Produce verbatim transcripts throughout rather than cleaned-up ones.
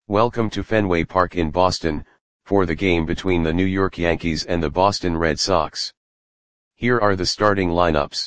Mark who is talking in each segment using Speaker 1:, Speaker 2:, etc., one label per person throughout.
Speaker 1: Welcome to Fenway Park in Boston, for the game between the New York Yankees and the Boston Red Sox. Here are the starting lineups.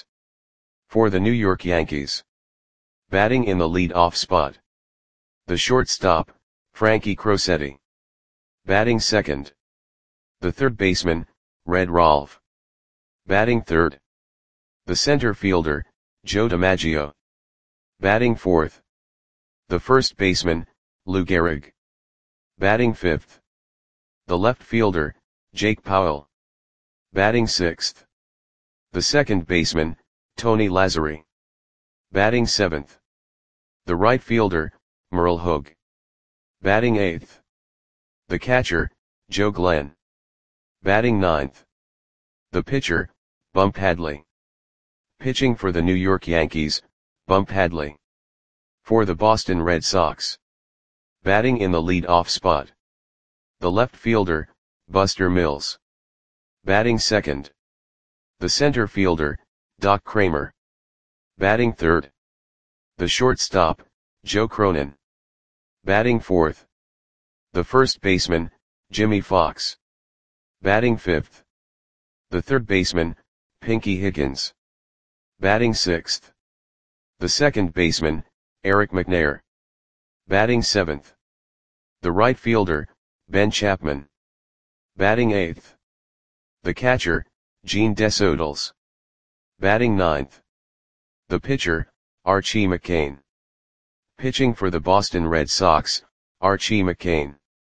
Speaker 1: For the New York Yankees. Batting in the lead-off spot. The shortstop, Frankie Crosetti. Batting second. The third baseman, Red Rolfe. Batting third. The center fielder, Joe DiMaggio. Batting fourth. The first baseman, Lou Gehrig. Batting fifth. The left fielder, Jake Powell. Batting sixth. The second baseman, Tony Lazzeri. Batting seventh. The right fielder, Merle Hogue. Batting eighth. The catcher, Joe Glenn. Batting ninth. The pitcher, Bump Hadley. Pitching for the New York Yankees, Bump Hadley. For the Boston Red Sox. Batting in the lead-off spot. The left fielder, Buster Mills. Batting second. The center fielder, Doc Cramer. Batting third. The shortstop, Joe Cronin. Batting fourth. The first baseman, Jimmy Fox. Batting fifth. The third baseman, Pinky Higgins. Batting sixth. The second baseman, Eric McNair. Batting seventh. The right fielder, Ben Chapman. Batting eighth. The catcher, Gene Desaules. Batting ninth. The pitcher, Archie McCain. Pitching for the Boston Red Sox, Archie McCain.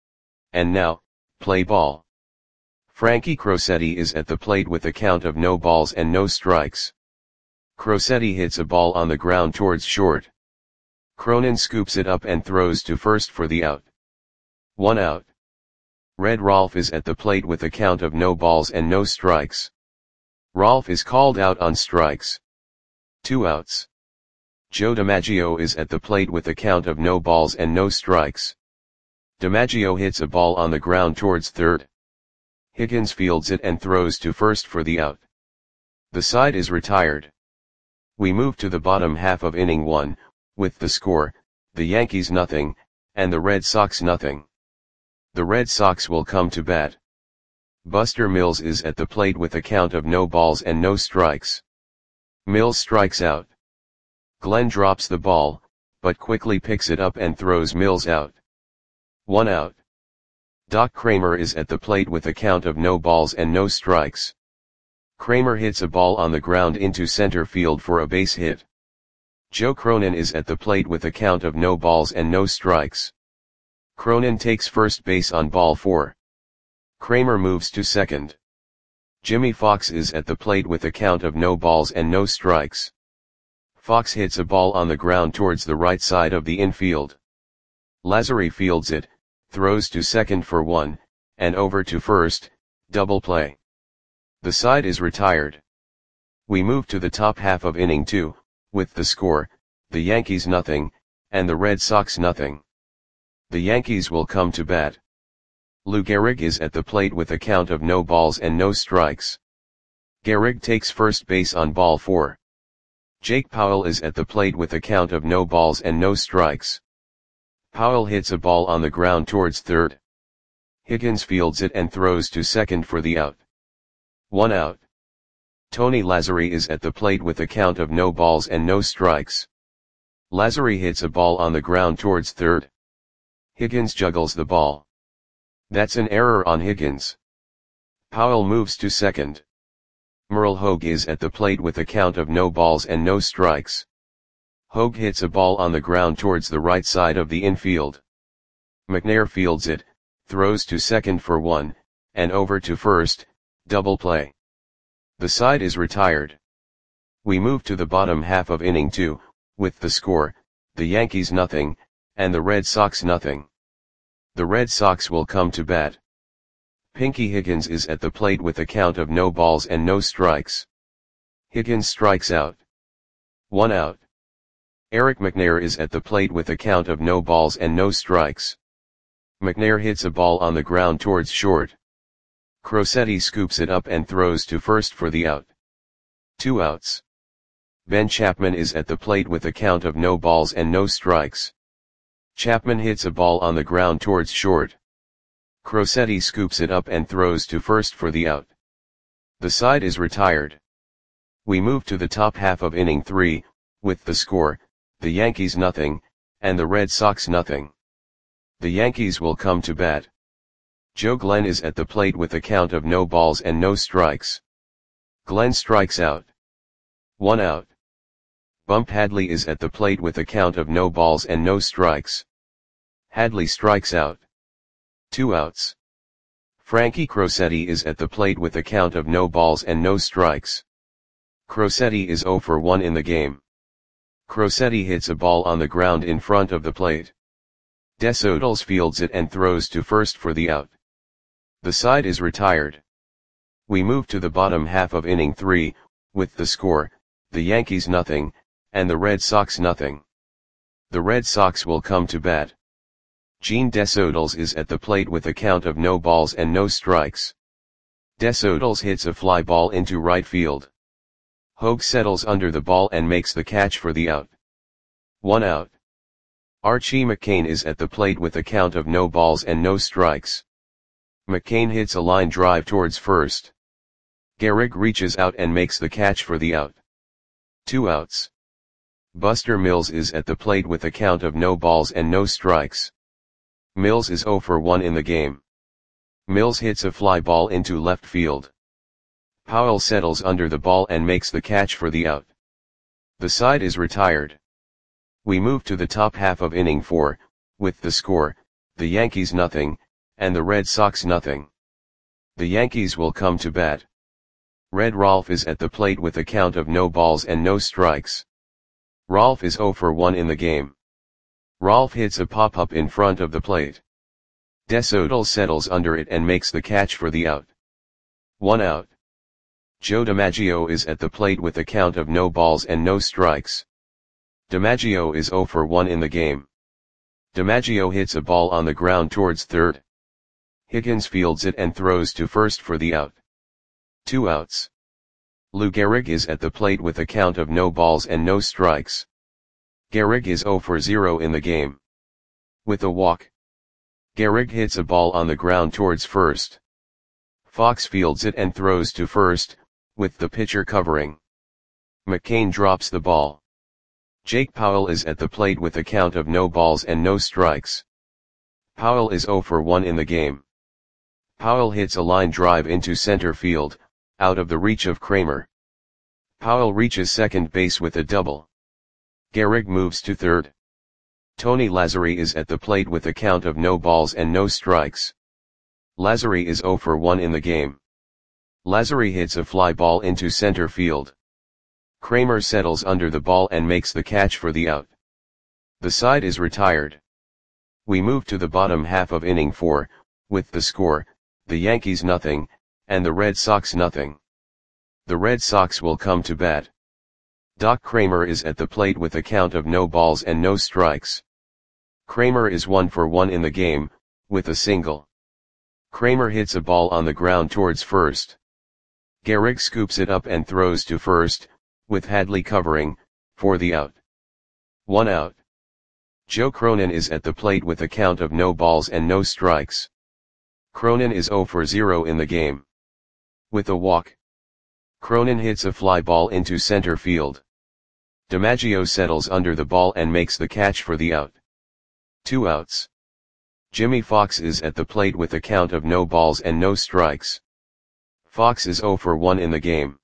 Speaker 1: And now, play ball. Frankie Crosetti is at the plate with a count of no balls and no strikes. Crosetti hits a ball on the ground towards short. Cronin scoops it up and throws to first for the out. One out. Red Rolfe is at the plate with a count of no balls and no strikes. Rolfe is called out on strikes. Two outs. Joe DiMaggio is at the plate with a count of no balls and no strikes. DiMaggio hits a ball on the ground towards third. Higgins fields it and throws to first for the out. The side is retired. We move to the bottom half of inning one, with the score, the Yankees nothing, and the Red Sox nothing. The Red Sox will come to bat. Buster Mills is at the plate with a count of no balls and no strikes. Mills strikes out. Glenn drops the ball, but quickly picks it up and throws Mills out. One out. Doc Cramer is at the plate with a count of no balls and no strikes. Cramer hits a ball on the ground into center field for a base hit. Joe Cronin is at the plate with a count of no balls and no strikes. Cronin takes first base on ball four. Cramer moves to second. Jimmy Fox is at the plate with a count of no balls and no strikes. Fox hits a ball on the ground towards the right side of the infield. Lazzeri fields it, throws to second for one, and over to first, double play. The side is retired. We move to the top half of inning two, with the score, the Yankees nothing, and the Red Sox nothing. The Yankees will come to bat. Lou Gehrig is at the plate with a count of no balls and no strikes. Gehrig takes first base on ball four. Jake Powell is at the plate with a count of no balls and no strikes. Powell hits a ball on the ground towards third. Higgins fields it and throws to second for the out. One out. Tony Lazzeri is at the plate with a count of no balls and no strikes. Lazzeri hits a ball on the ground towards third. Higgins juggles the ball. That's an error on Higgins. Powell moves to second. Merle Hogue is at the plate with a count of no balls and no strikes. Hogue hits a ball on the ground towards the right side of the infield. McNair fields it, throws to second for one, and over to first, double play. The side is retired. We move to the bottom half of inning two, with the score, the Yankees nothing, and the Red Sox nothing. The Red Sox will come to bat. Pinky Higgins is at the plate with a count of no balls and no strikes. Higgins strikes out. One out. Eric McNair is at the plate with a count of no balls and no strikes. McNair hits a ball on the ground towards short. Crosetti scoops it up and throws to first for the out. Two outs. Ben Chapman is at the plate with a count of no balls and no strikes. Chapman hits a ball on the ground towards short. Crosetti scoops it up and throws to first for the out. The side is retired. We move to the top half of inning three, with the score, the Yankees nothing, and the Red Sox nothing. The Yankees will come to bat. Joe Glenn is at the plate with a count of no balls and no strikes. Glenn strikes out. One out. Bump Hadley is at the plate with a count of no balls and no strikes. Hadley strikes out. Two outs. Frankie Crosetti is at the plate with a count of no balls and no strikes. Crosetti is zero for one in the game. Crosetti hits a ball on the ground in front of the plate. Desotels fields it and throws to first for the out. The side is retired. We move to the bottom half of inning three, with the score, the Yankees nothing, and the Red Sox nothing. The Red Sox will come to bat. Gene Desotels is at the plate with a count of no balls and no strikes. Desotels hits a fly ball into right field. Hogue settles under the ball and makes the catch for the out. One out. Archie McCain is at the plate with a count of no balls and no strikes. McCain hits a line drive towards first. Gehrig reaches out and makes the catch for the out. Two outs. Buster Mills is at the plate with a count of no balls and no strikes. Mills is zero for one in the game. Mills hits a fly ball into left field. Powell settles under the ball and makes the catch for the out. The side is retired. We move to the top half of inning four, with the score, the Yankees nothing, and the Red Sox nothing. The Yankees will come to bat. Red Rolfe is at the plate with a count of no balls and no strikes. Rolfe is zero for one in the game. Rolfe hits a pop-up in front of the plate. Desotels settles under it and makes the catch for the out. One out. Joe DiMaggio is at the plate with a count of no balls and no strikes. DiMaggio is zero for one in the game. DiMaggio hits a ball on the ground towards third. Higgins fields it and throws to first for the out. Two outs. Lou Gehrig is at the plate with a count of no balls and no strikes. Gehrig is zero for zero in the game. With a walk. Gehrig hits a ball on the ground towards first. Fox fields it and throws to first, with the pitcher covering. McCain drops the ball. Jake Powell is at the plate with a count of no balls and no strikes. Powell is zero for one in the game. Powell hits a line drive into center field, out of the reach of Kramer. Powell reaches second base with a double. Gehrig moves to third. Tony Lazzeri is at the plate with a count of no balls and no strikes. Lazzeri is zero for one in the game. Lazzeri hits a fly ball into center field. Kramer settles under the ball and makes the catch for the out. The side is retired. We move to the bottom half of inning four, with the score, the Yankees nothing, and the Red Sox nothing. The Red Sox will come to bat. Doc Kramer is at the plate with a count of no balls and no strikes. Kramer is one for one in the game, with a single. Kramer hits a ball on the ground towards first. Gehrig scoops it up and throws to first, with Hadley covering, for the out. One out. Joe Cronin is at the plate with a count of no balls and no strikes. Cronin is zero for zero in the game. With a walk. Cronin hits a fly ball into center field. DiMaggio settles under the ball and makes the catch for the out. Two outs. Jimmy Fox is at the plate with a count of no balls and no strikes. Fox is zero for one in the game.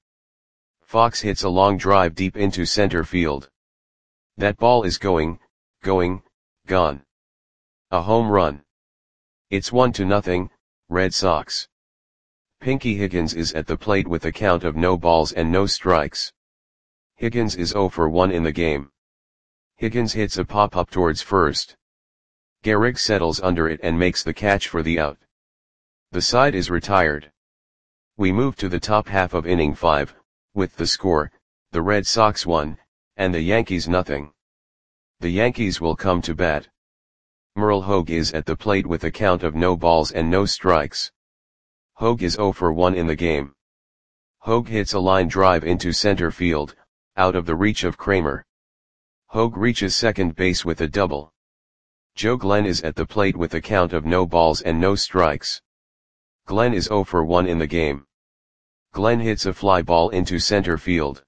Speaker 1: Fox hits a long drive deep into center field. That ball is going, going, gone. A home run. It's one to nothing, Red Sox. Pinky Higgins is at the plate with a count of no balls and no strikes. Higgins is zero for one in the game. Higgins hits a pop-up towards first. Gehrig settles under it and makes the catch for the out. The side is retired. We move to the top half of inning five, with the score, the Red Sox one, and the Yankees nothing. The Yankees will come to bat. Merle Hogue is at the plate with a count of no balls and no strikes. Hogue is zero for one in the game. Hogue hits a line drive into center field, out of the reach of Kramer. Hogue reaches second base with a double. Joe Glenn is at the plate with a count of no balls and no strikes. Glenn is zero for one in the game. Glenn hits a fly ball into center field.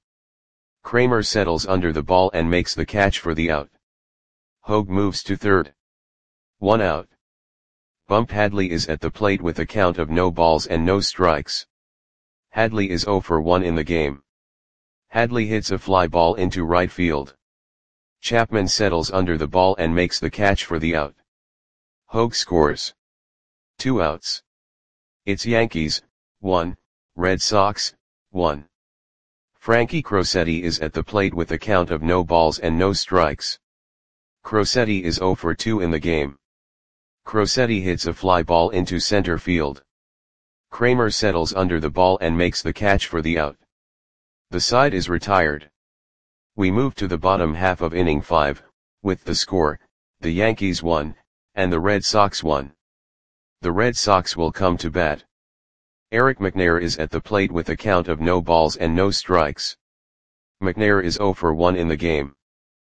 Speaker 1: Kramer settles under the ball and makes the catch for the out. Hogue moves to third. One out. Bump Hadley is at the plate with a count of no balls and no strikes. Hadley is zero for one in the game. Hadley hits a fly ball into right field. Chapman settles under the ball and makes the catch for the out. Hogue scores. Two outs. It's Yankees, one, Red Sox, one. Frankie Crosetti is at the plate with a count of no balls and no strikes. Crosetti is zero for two in the game. Crosetti hits a fly ball into center field. Kramer settles under the ball and makes the catch for the out. The side is retired. We move to the bottom half of inning five, with the score, the Yankees won, and the Red Sox won. The Red Sox will come to bat. Eric McNair is at the plate with a count of no balls and no strikes. McNair is zero for one in the game.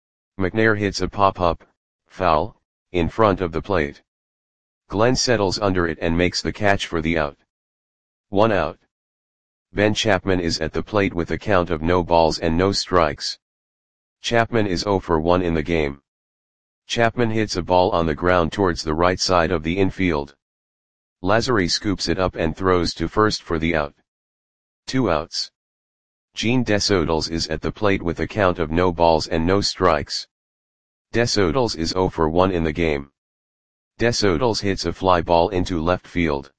Speaker 1: McNair hits a pop-up, foul, in front of the plate. Glenn settles under it and makes the catch for the out. One out. Ben Chapman is at the plate with a count of no balls and no strikes. Chapman is zero for one in the game. Chapman hits a ball on the ground towards the right side of the infield. Lazary scoops it up and throws to first for the out. Two outs. Gene Desodals is at the plate with a count of no balls and no strikes. Desodals is zero for one in the game. Desodals hits a fly ball into left field.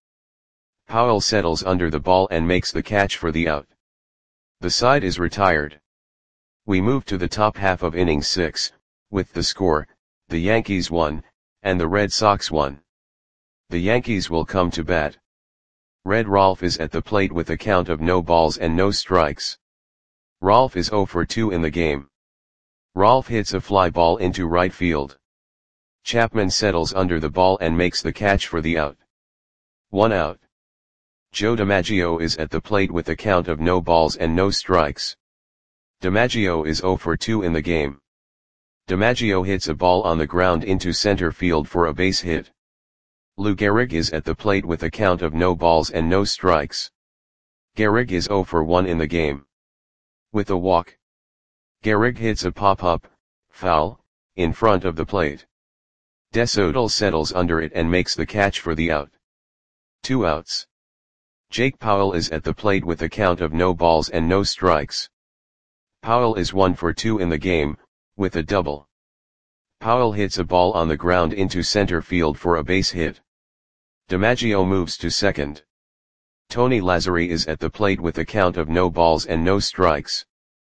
Speaker 1: Powell settles under the ball and makes the catch for the out. The side is retired. We move to the top half of inning six, with the score, the Yankees won, and the Red Sox won. The Yankees will come to bat. Red Rolfe is at the plate with a count of no balls and no strikes. Rolfe is zero for two in the game. Rolfe hits a fly ball into right field. Chapman settles under the ball and makes the catch for the out. One out. Joe DiMaggio is at the plate with a count of no balls and no strikes. DiMaggio is zero for two in the game. DiMaggio hits a ball on the ground into center field for a base hit. Lou Gehrig is at the plate with a count of no balls and no strikes. Gehrig is zero for one in the game. With a walk. Gehrig hits a pop-up, foul, in front of the plate. Desodal settles under it and makes the catch for the out. Two outs. Jake Powell is at the plate with a count of no balls and no strikes. Powell is one for two in the game, with a double. Powell hits a ball on the ground into center field for a base hit. DiMaggio moves to second. Tony Lazzeri is at the plate with a count of no balls and no strikes.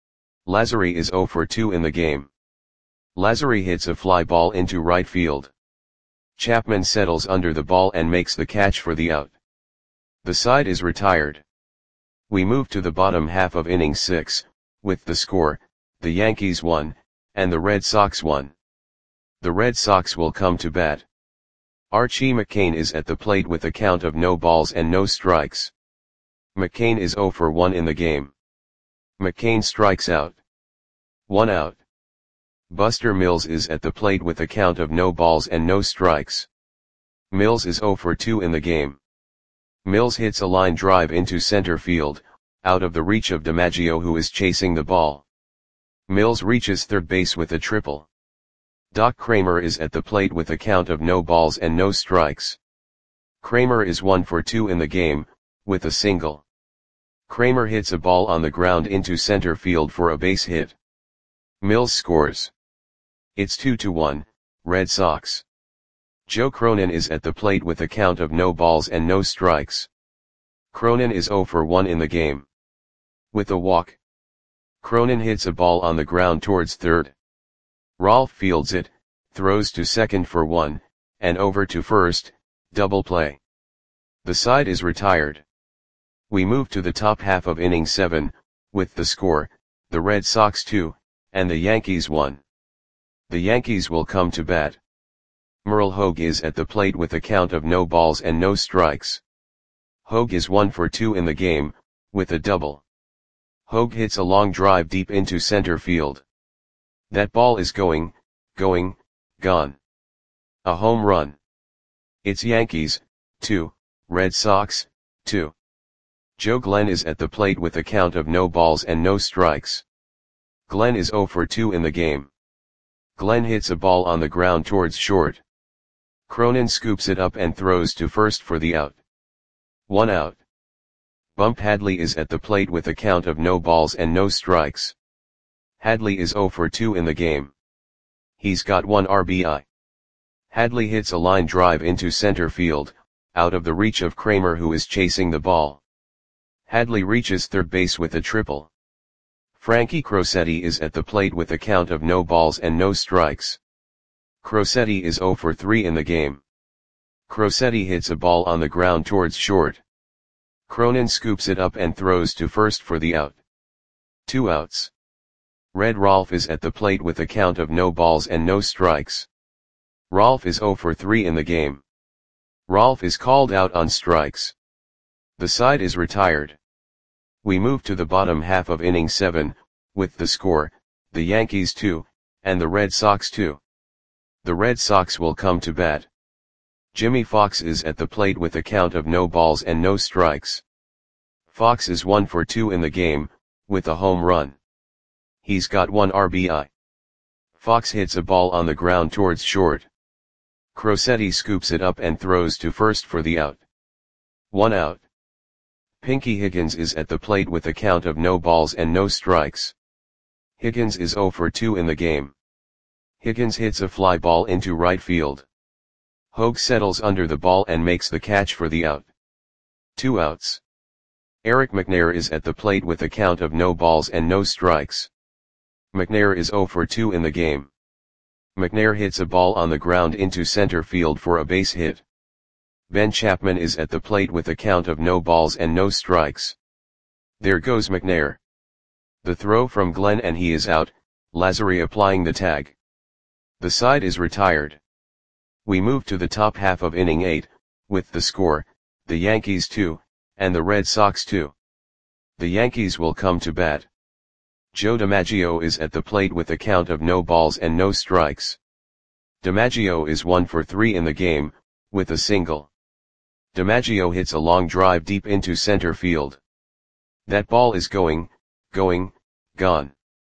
Speaker 1: Lazzeri is zero for two in the game. Lazzeri hits a fly ball into right field. Chapman settles under the ball and makes the catch for the out. The side is retired. We move to the bottom half of inning six, with the score, the Yankees won, and the Red Sox won. The Red Sox will come to bat. Archie McCain is at the plate with a count of no balls and no strikes. McCain is zero for one in the game. McCain strikes out. One out. Buster Mills is at the plate with a count of no balls and no strikes. Mills is zero for two in the game. Mills hits a line drive into center field, out of the reach of DiMaggio who is chasing the ball. Mills reaches third base with a triple. Doc Kramer is at the plate with a count of no balls and no strikes. Kramer is one for two in the game, with a single. Kramer hits a ball on the ground into center field for a base hit. Mills scores. It's two to one, Red Sox. Joe Cronin is at the plate with a count of no balls and no strikes. Cronin is zero for one in the game. With a walk. Cronin hits a ball on the ground towards third. Rolfe fields it, throws to second for one, and over to first, double play. The side is retired. We move to the top half of inning seven, with the score, the Red Sox two, and the Yankees one. The Yankees will come to bat. Merle Hogue is at the plate with a count of no balls and no strikes. Hogue is one for two in the game, with a double. Hogue hits a long drive deep into center field. That ball is going, going, gone. A home run. It's Yankees, two, Red Sox, two. Joe Glenn is at the plate with a count of no balls and no strikes. Glenn is oh for two in the game. Glenn hits a ball on the ground towards short. Cronin scoops it up and throws to first for the out. One out. Bump Hadley is at the plate with a count of no balls and no strikes. Hadley is oh for two in the game. He's got one R B I. Hadley hits a line drive into center field, out of the reach of Kramer, who is chasing the ball. Hadley reaches third base with a triple. Frankie Crosetti is at the plate with a count of no balls and no strikes. Crosetti is oh for three in the game. Crosetti hits a ball on the ground towards short. Cronin scoops it up and throws to first for the out. Two outs. Red Rolf is at the plate with a count of no balls and no strikes. Rolf is oh for three in the game. Rolf is called out on strikes. The side is retired. We move to the bottom half of inning seven, with the score, the Yankees two, and the Red Sox two. The Red Sox will come to bat. Jimmy Fox is at the plate with a count of no balls and no strikes. Fox is one for two in the game, with a home run. He's got one R B I. Fox hits a ball on the ground towards short. Crosetti scoops it up and throws to first for the out. One out. Pinky Higgins is at the plate with a count of no balls and no strikes. Higgins is oh for two in the game. Higgins hits a fly ball into right field. Hogue settles under the ball and makes the catch for the out. Two outs. Eric McNair is at the plate with a count of no balls and no strikes. McNair is oh for two in the game. McNair hits a ball on the ground into center field for a base hit. Ben Chapman is at the plate with a count of no balls and no strikes. There goes McNair. The throw from Glenn and he is out, Lazary applying the tag. The side is retired. We move to the top half of inning eight, with the score, the Yankees two, and the Red Sox two. The Yankees will come to bat. Joe DiMaggio is at the plate with a count of no balls and no strikes. DiMaggio is one for three in the game, with a single. DiMaggio hits a long drive deep into center field. That ball is going, going, gone.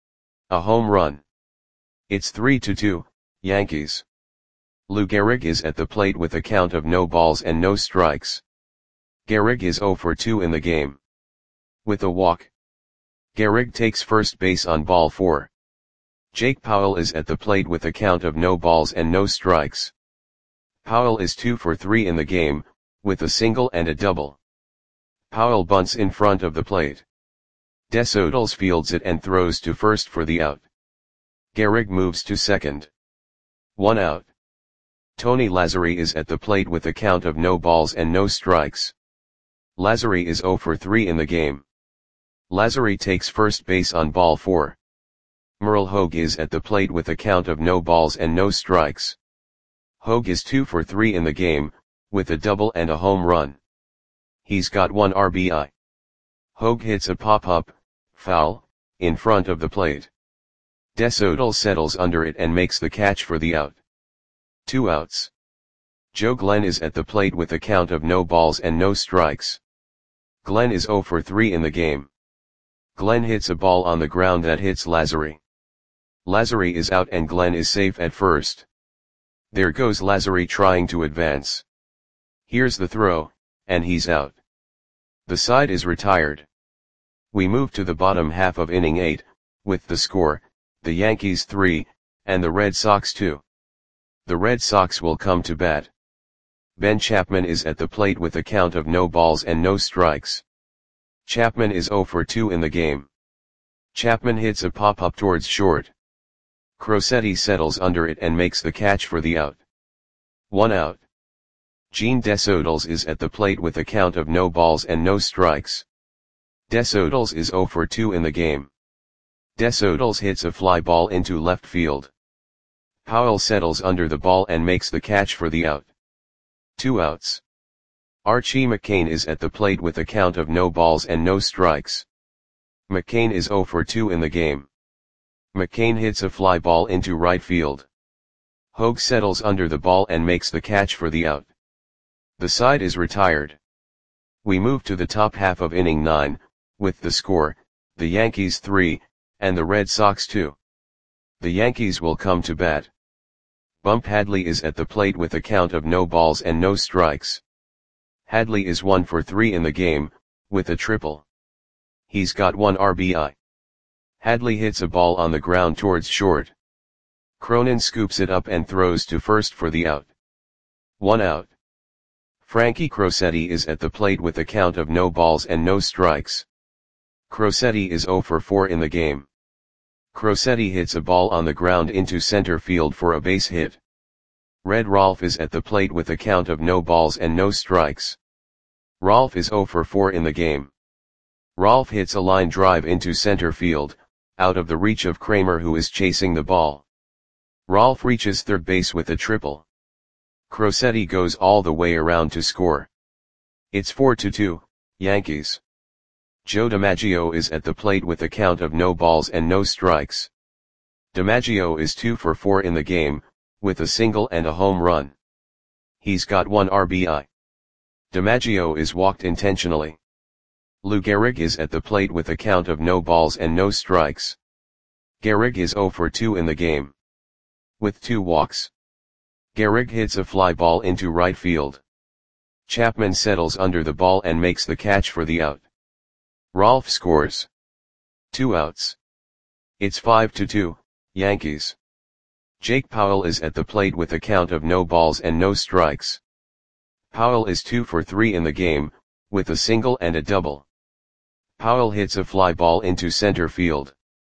Speaker 1: A home run. It's three to two, Yankees. Lou Gehrig is at the plate with a count of no balls and no strikes. Gehrig is oh for two in the game. With a walk. Gehrig takes first base on ball four. Jake Powell is at the plate with a count of no balls and no strikes. Powell is two for three in the game, with a single and a double. Powell bunts in front of the plate. Des Oettles fields it and throws to first for the out. Gehrig moves to second. One out. Tony Lazzeri is at the plate with a count of no balls and no strikes. Lazzeri is oh for three in the game. Lazzeri takes first base on ball four. Merle Hogue is at the plate with a count of no balls and no strikes. Hogue is two for three in the game, with a double and a home run. He's got one R B I. Hogue hits a pop-up, foul, in front of the plate. Des Oettles settles under it and makes the catch for the out. Two outs. Joe Glenn is at the plate with a count of no balls and no strikes. Glenn is oh for three in the game. Glenn hits a ball on the ground that hits Lazzeri. Lazzeri is out and Glenn is safe at first. There goes Lazzeri trying to advance. Here's the throw, and he's out. The side is retired. We move to the bottom half of inning eight, with the score, the Yankees three, and the Red Sox two. The Red Sox will come to bat. Ben Chapman is at the plate with a count of no balls and no strikes. Chapman is oh for two in the game. Chapman hits a pop-up towards short. Crosetti settles under it and makes the catch for the out. One out. Gene Des Oettles is at the plate with a count of no balls and no strikes. Des Oettles is oh for two in the game. Des Oettles hits a fly ball into left field. Powell settles under the ball and makes the catch for the out. Two outs. Archie McCain is at the plate with a count of no balls and no strikes. McCain is oh for two in the game. McCain hits a fly ball into right field. Hogue settles under the ball and makes the catch for the out. The side is retired. We move to the top half of inning nine, with the score, the Yankees three, and the Red Sox two. The Yankees will come to bat. Bump Hadley is at the plate with a count of no balls and no strikes. Hadley is one for three in the game, with a triple. He's got one R B I. Hadley hits a ball on the ground towards short. Cronin scoops it up and throws to first for the out. One out. Frankie Crosetti is at the plate with a count of no balls and no strikes. Crosetti is zero for four in the game. Crosetti hits a ball on the ground into center field for a base hit. Red Rolfe is at the plate with a count of no balls and no strikes. Rolfe is zero for four in the game. Rolfe hits a line drive into center field, out of the reach of Kramer, who is chasing the ball. Rolfe reaches third base with a triple. Crosetti goes all the way around to score. It's four to two, Yankees. Joe DiMaggio is at the plate with a count of no balls and no strikes. DiMaggio is two for four in the game, with a single and a home run. He's got one R B I. DiMaggio is walked intentionally. Lou Gehrig is at the plate with a count of no balls and no strikes. Gehrig is zero for two in the game, with two walks. Gehrig hits a fly ball into right field. Chapman settles under the ball and makes the catch for the out. Rolfe scores. Two outs. It's five to two, Yankees. Jake Powell is at the plate with a count of no balls and no strikes. Powell is two for three in the game, with a single and a double. Powell hits a fly ball into center field.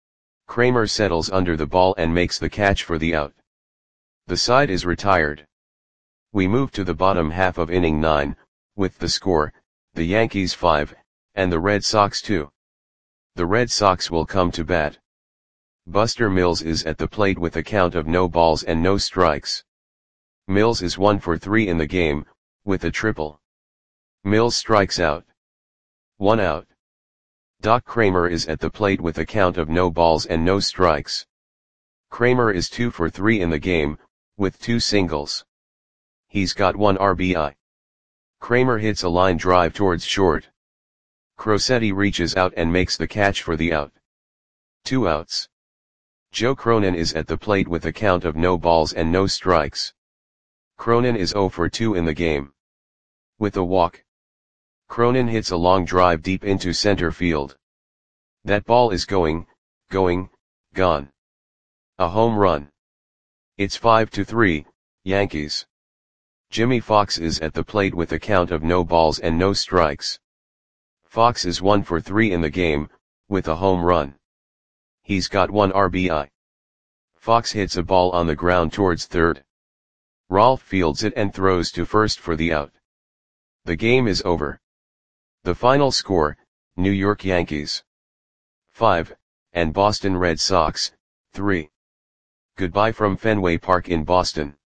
Speaker 1: Kramer settles under the ball and makes the catch for the out. The side is retired. We move to the bottom half of inning nine, with the score, the Yankees five, and the Red Sox two. The Red Sox will come to bat. Buster Mills is at the plate with a count of no balls and no strikes. Mills is one for three in the game, with a triple. Mills strikes out. One out. Doc Kramer is at the plate with a count of no balls and no strikes. Kramer is two for three in the game, with two singles. He's got one R B I. Kramer hits a line drive towards short. Crosetti reaches out and makes the catch for the out. Two outs. Joe Cronin is at the plate with a count of no balls and no strikes. Cronin is zero for two in the game, with a walk. Cronin hits a long drive deep into center field. That ball is going, going, gone. A home run. It's five to three, Yankees. Jimmy Fox is at the plate with a count of no balls and no strikes. Fox is one for three in the game, with a home run. He's got one R B I. Fox hits a ball on the ground towards third. Rolfe fields it and throws to first for the out. The game is over. The final score, New York Yankees five, and Boston Red Sox three. Goodbye from Fenway Park in Boston.